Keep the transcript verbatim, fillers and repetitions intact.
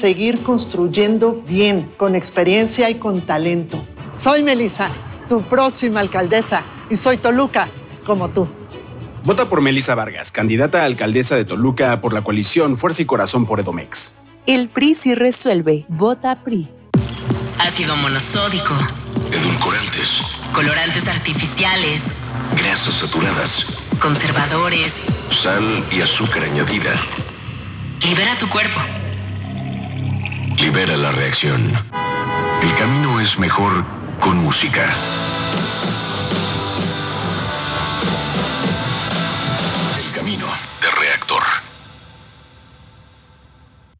Seguir construyendo bien, con experiencia y con talento. Soy Melissa, tu próxima alcaldesa, y soy Toluca, como tú. Vota por Melissa Vargas, candidata a alcaldesa de Toluca por la coalición Fuerza y Corazón por Edomex. El P R I sí resuelve. Vota P R I. Ácido monosódico. Edulcorantes. Colorantes artificiales. Grasas saturadas. Conservadores. Sal y azúcar añadida. Libera tu cuerpo. Libera la reacción. El camino es mejor con música.